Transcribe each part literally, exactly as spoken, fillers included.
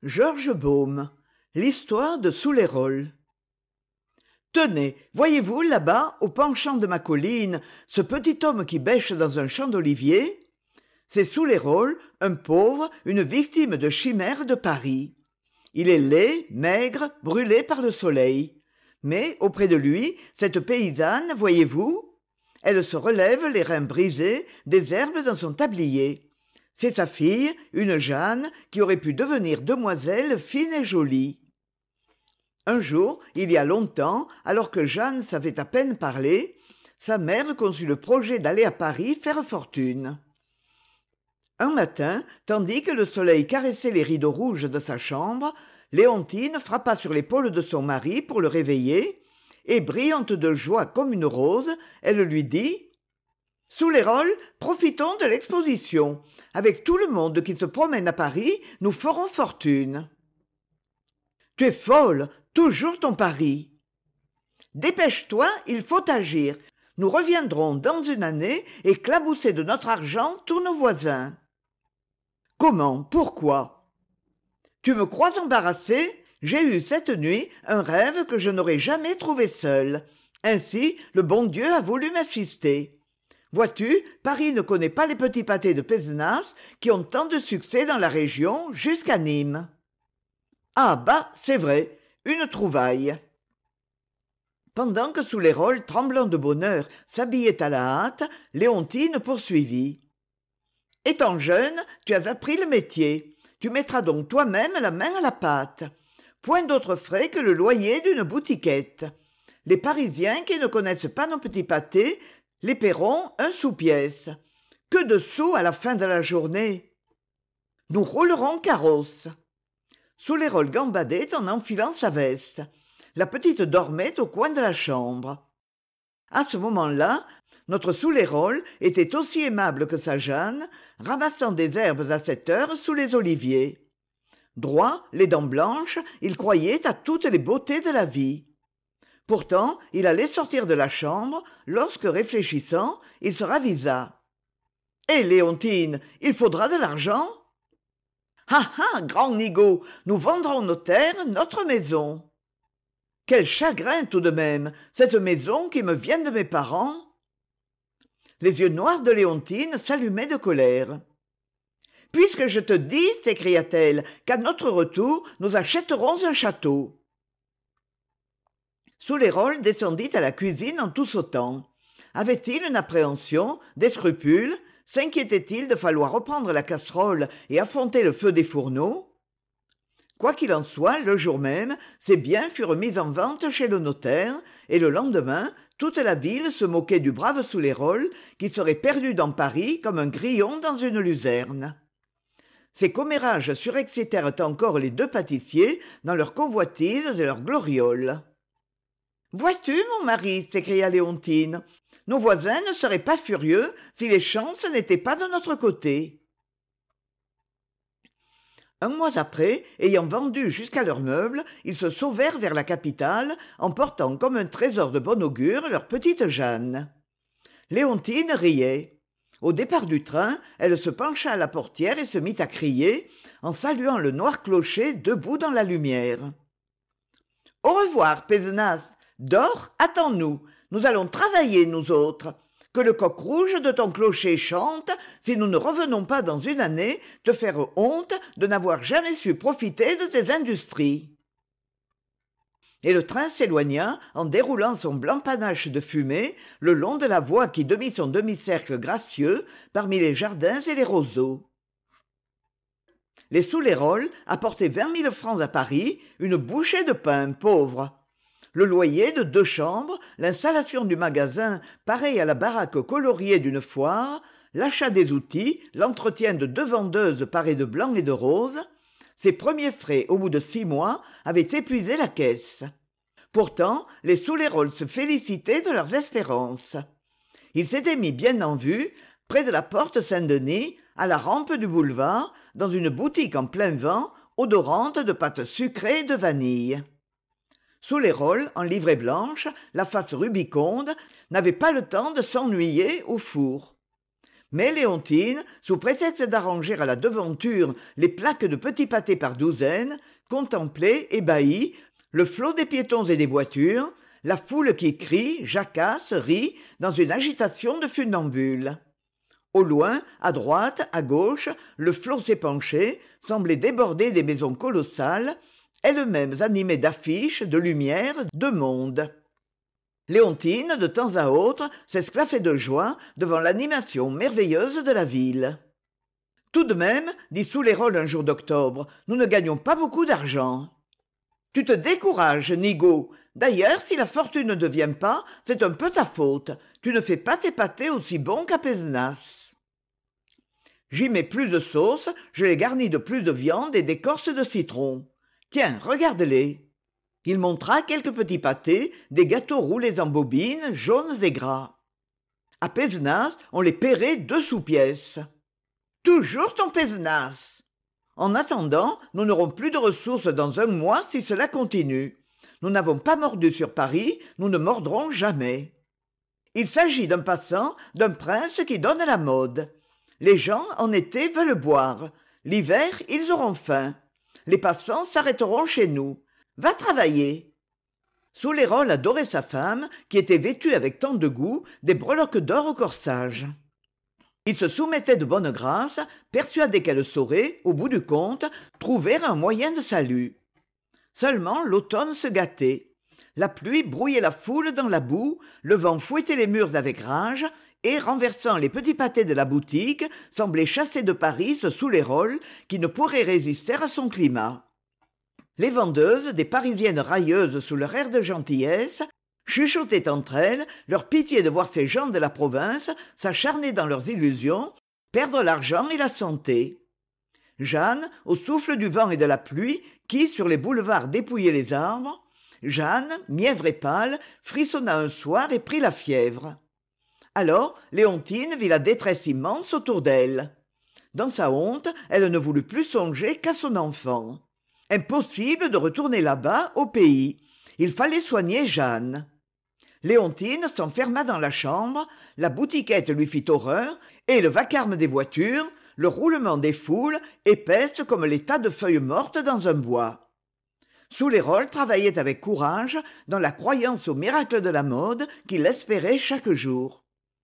Georges Baume, l'histoire de Soulérolles. Tenez, voyez-vous là-bas, au penchant de ma colline, ce petit homme qui bêche dans un champ d'oliviers? C'est Soulérolles, un pauvre, une victime de chimères de Paris. Il est laid, maigre, brûlé par le soleil. Mais, auprès de lui, cette paysanne, voyez-vous? Elle se relève, les reins brisés, des herbes dans son tablier. C'est sa fille, une Jeanne, qui aurait pu devenir demoiselle fine et jolie. Un jour, il y a longtemps, alors que Jeanne savait à peine parler, sa mère conçut le projet d'aller à Paris faire fortune. Un matin, tandis que le soleil caressait les rideaux rouges de sa chambre, Léontine frappa sur l'épaule de son mari pour le réveiller, et, brillante de joie comme une rose, elle lui dit « Soulérolles, profitons de l'exposition. Avec tout le monde qui se promène à Paris, nous ferons fortune. » « Tu es folle, toujours ton pari. »« Dépêche-toi, il faut agir. Nous reviendrons dans une année éclabousser de notre argent tous nos voisins. »« Comment? Pourquoi ? » ?»« Tu me crois embarrassée ? J'ai eu cette nuit un rêve que je n'aurais jamais trouvé seul. Ainsi, le bon Dieu a voulu m'assister. Vois-tu, Paris ne connaît pas les petits pâtés de Pézenas qui ont tant de succès dans la région jusqu'à Nîmes. » Ah bah, c'est vrai, une trouvaille. Pendant que Soulérolles, tremblant de bonheur, s'habillait à la hâte, Léontine poursuivit. « Étant jeune, tu as appris le métier. Tu mettras donc toi-même la main à la pâte. Point d'autres frais que le loyer d'une boutiquette. Les Parisiens qui ne connaissent pas nos petits pâtés les paieront un sou-pièce. Que de sous à la fin de la journée. Nous roulerons carrosse. » Soulérolles gambadait en enfilant sa veste. La petite dormait au coin de la chambre. À ce moment-là, notre Soulérolles était aussi aimable que sa Jeanne, ramassant des herbes à cette heure sous les oliviers. Droit, les dents blanches, il croyait à toutes les beautés de la vie. Pourtant, il allait sortir de la chambre, lorsque, réfléchissant, il se ravisa. « Hé, Léontine, il faudra de l'argent ?»« Ah ah, grand nigaud, nous vendrons nos terres, notre maison. » Quel chagrin tout de même, cette maison qui me vient de mes parents. Les yeux noirs de Léontine s'allumaient de colère. « Puisque je te dis, s'écria-t-elle, qu'à notre retour, nous achèterons un château. » Soulérolles descendit à la cuisine en tout sautant. Avait-il une appréhension, des scrupules? S'inquiétait-il de falloir reprendre la casserole et affronter le feu des fourneaux? Quoi qu'il en soit, le jour même, ses biens furent mis en vente chez le notaire, et le lendemain, toute la ville se moquait du brave Soulérolles qui serait perdu dans Paris comme un grillon dans une luzerne. Ces commérages surexcitèrent encore les deux pâtissiers dans leurs convoitises et leurs glorioles. « Vois-tu, mon mari, s'écria Léontine, nos voisins ne seraient pas furieux si les chances n'étaient pas de notre côté. » Un mois après, ayant vendu jusqu'à leurs meubles, ils se sauvèrent vers la capitale, emportant comme un trésor de bon augure leur petite Jeanne. Léontine riait. Au départ du train, elle se pencha à la portière et se mit à crier, en saluant le noir clocher debout dans la lumière. « Au revoir, Pézenas. Dors, attends-nous. Nous allons travailler, nous autres. Que le coq rouge de ton clocher chante, si nous ne revenons pas dans une année te faire honte de n'avoir jamais su profiter de tes industries. » Et le train s'éloigna en déroulant son blanc panache de fumée le long de la voie qui demit son demi-cercle gracieux parmi les jardins et les roseaux. Les Soulérolles apportaient vingt mille francs à Paris, une bouchée de pain pauvre. Le loyer de deux chambres, l'installation du magasin pareil à la baraque coloriée d'une foire, l'achat des outils, l'entretien de deux vendeuses parées de blanc et de rose, ces premiers frais au bout de six mois avaient épuisé la caisse. Pourtant, les Soulérolles se félicitaient de leurs espérances. Ils s'étaient mis bien en vue, près de la porte Saint-Denis, à la rampe du boulevard, dans une boutique en plein vent, odorante de pâtes sucrées et de vanille. Soulérolles, en livrée blanche, la face rubiconde, n'avait pas le temps de s'ennuyer au four. Mais Léontine, sous prétexte d'arranger à la devanture les plaques de petits pâtés par douzaines, contemplait, ébahie, le flot des piétons et des voitures, la foule qui crie, jacasse, rit, dans une agitation de funambule. Au loin, à droite, à gauche, le flot s'épanchait, semblait déborder des maisons colossales, elles-mêmes animées d'affiches, de lumière, de monde. Léontine, de temps à autre, s'esclaffait de joie devant l'animation merveilleuse de la ville. « Tout de même, dit Souleyrolles un jour d'octobre, nous ne gagnons pas beaucoup d'argent. »« Tu te décourages, Nigaud. D'ailleurs, si la fortune ne vient pas, c'est un peu ta faute. Tu ne fais pas tes pâtés aussi bons qu'à Pézenas. »« J'y mets plus de sauce, je les garnis de plus de viande et d'écorce de citron. Tiens, regarde-les. » Il montra quelques petits pâtés, des gâteaux roulés en bobines, jaunes et gras. À Pézenas, on les paierait deux sous pièce. Toujours ton Pézenas. En attendant, nous n'aurons plus de ressources dans un mois si cela continue. Nous n'avons pas mordu sur Paris, nous ne mordrons jamais. Il s'agit d'un passant, d'un prince qui donne la mode. Les gens, en été, veulent boire. L'hiver, ils auront faim. Les passants s'arrêteront chez nous. Va travailler. Souleyrolles adorait sa femme, qui était vêtue avec tant de goût des breloques d'or au corsage. Il se soumettait de bonne grâce, persuadé qu'elle saurait, au bout du compte, trouver un moyen de salut. Seulement l'automne se gâtait. La pluie brouillait la foule dans la boue, le vent fouettait les murs avec rage, et, renversant les petits pâtés de la boutique, semblait chasser de Paris ce Souleyrolles qui ne pourrait résister à son climat. Les vendeuses, des Parisiennes railleuses sous leur air de gentillesse, chuchotaient entre elles leur pitié de voir ces gens de la province s'acharner dans leurs illusions, perdre l'argent et la santé. Jeanne, au souffle du vent et de la pluie, qui, sur les boulevards, dépouillait les arbres, Jeanne, mièvre et pâle, frissonna un soir et prit la fièvre. Alors, Léontine vit la détresse immense autour d'elle. Dans sa honte, elle ne voulut plus songer qu'à son enfant. Impossible de retourner là-bas, au pays. Il fallait soigner Jeanne. Léontine s'enferma dans la chambre, la boutiquette lui fit horreur, et le vacarme des voitures, le roulement des foules, épaisses comme les tas de feuilles mortes dans un bois. Souleyrolles travaillait avec courage, dans la croyance au miracle de la mode qu'il espérait chaque jour.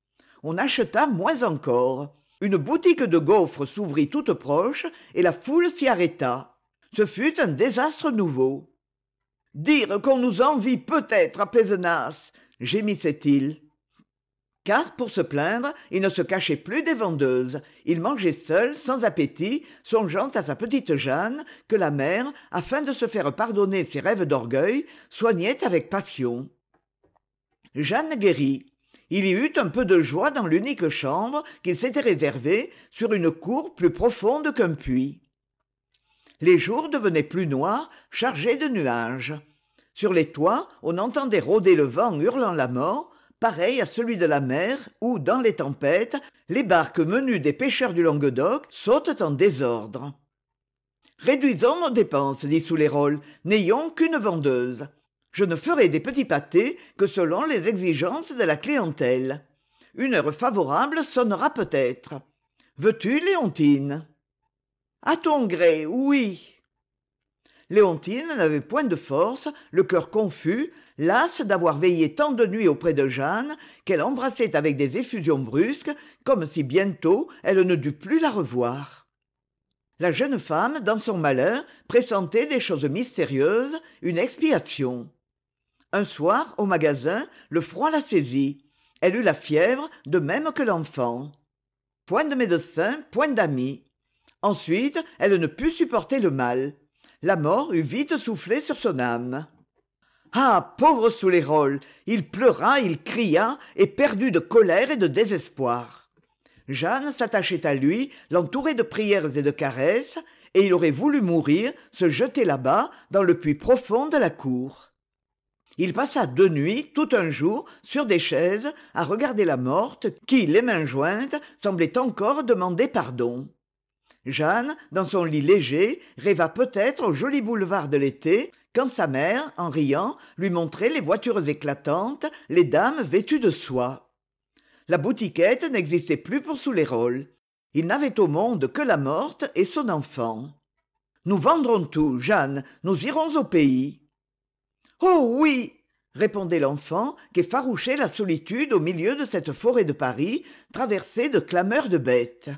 On acheta moins encore. Une boutique de gaufres s'ouvrit toute proche, et la foule s'y arrêta. Ce fut un désastre nouveau. « Dire qu'on nous envie peut-être à Pézenas !» gémissait-il. Car, pour se plaindre, il ne se cachait plus des vendeuses. Il mangeait seul, sans appétit, songeant à sa petite Jeanne, que la mère, afin de se faire pardonner ses rêves d'orgueil, soignait avec passion. Jeanne guérit. Il y eut un peu de joie dans l'unique chambre qu'il s'était réservée sur une cour plus profonde qu'un puits. Les jours devenaient plus noirs, chargés de nuages. Sur les toits, on entendait rôder le vent hurlant la mort, pareil à celui de la mer où, dans les tempêtes, les barques menues des pêcheurs du Languedoc sautent en désordre. « Réduisons nos dépenses, dit Souleyrolles, n'ayons qu'une vendeuse. Je ne ferai des petits pâtés que selon les exigences de la clientèle. Une heure favorable sonnera peut-être. Veux-tu, Léontine ?»« À ton gré, oui. » Léontine n'avait point de force, le cœur confus, lasse d'avoir veillé tant de nuits auprès de Jeanne, qu'elle embrassait avec des effusions brusques, comme si bientôt elle ne dût plus la revoir. La jeune femme, dans son malheur, pressentait des choses mystérieuses, une expiation. Un soir, au magasin, le froid la saisit. Elle eut la fièvre, de même que l'enfant. Point de médecin, point d'amis. Ensuite, elle ne put supporter le mal. La mort eut vite soufflé sur son âme. Ah, pauvre Souleyrolles, il pleura, il cria, éperdu de colère et de désespoir. Jeanne s'attachait à lui, l'entourait de prières et de caresses, et il aurait voulu mourir, se jeter là-bas, dans le puits profond de la cour. Il passa deux nuits, tout un jour, sur des chaises, à regarder la morte, qui, les mains jointes, semblait encore demander pardon. Jeanne, dans son lit léger, rêva peut-être au joli boulevard de l'été, quand sa mère, en riant, lui montrait les voitures éclatantes, les dames vêtues de soie. La boutiquette n'existait plus pour Souleyrolles. Il n'avait au monde que la morte et son enfant. Nous vendrons tout, Jeanne, nous irons au pays. Oh oui, répondait l'enfant, qu'effarouchait la solitude au milieu de cette forêt de Paris, traversée de clameurs de bêtes.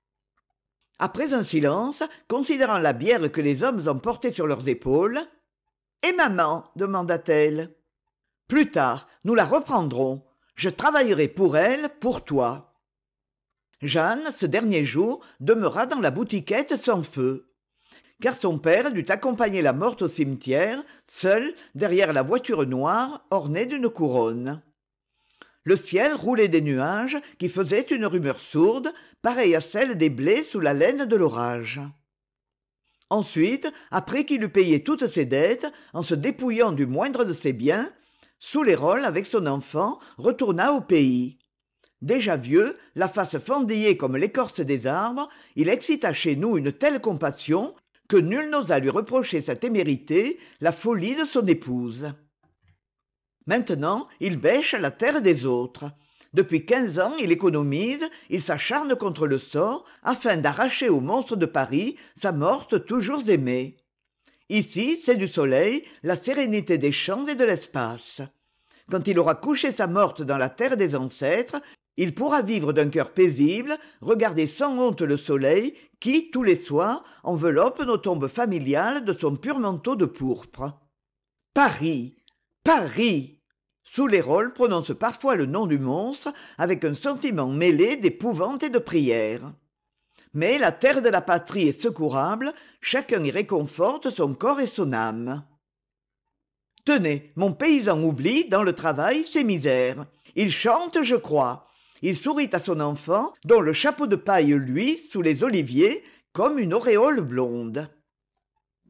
Après un silence, considérant la bière que les hommes emportaient sur leurs épaules, « Et maman ?» demanda-t-elle. « Plus tard, nous la reprendrons. Je travaillerai pour elle, pour toi. » Jeanne, ce dernier jour, demeura dans la boutiquette sans feu. Car son père dut accompagner la morte au cimetière, seul, derrière la voiture noire, ornée d'une couronne. Le ciel roulait des nuages qui faisaient une rumeur sourde, pareille à celle des blés sous la laine de l'orage. Ensuite, après qu'il eut payé toutes ses dettes, en se dépouillant du moindre de ses biens, Souleyrolles, avec son enfant, retourna au pays. Déjà vieux, la face fendillée comme l'écorce des arbres, il excita chez nous une telle compassion que nul n'osa lui reprocher sa témérité, la folie de son épouse. Maintenant, il bêche la terre des autres. Depuis quinze ans, il économise, il s'acharne contre le sort, afin d'arracher au monstre de Paris sa morte toujours aimée. Ici, c'est du soleil, la sérénité des champs et de l'espace. Quand il aura couché sa morte dans la terre des ancêtres, il pourra vivre d'un cœur paisible, regarder sans honte le soleil qui, tous les soirs, enveloppe nos tombes familiales de son pur manteau de pourpre. Paris, Paris! Souleyrolles prononce parfois le nom du monstre avec un sentiment mêlé d'épouvante et de prière. Mais la terre de la patrie est secourable, chacun y réconforte son corps et son âme. Tenez, mon paysan oublie, dans le travail, ses misères. Il chante, je crois. Il sourit à son enfant, dont le chapeau de paille luit, sous les oliviers, comme une auréole blonde.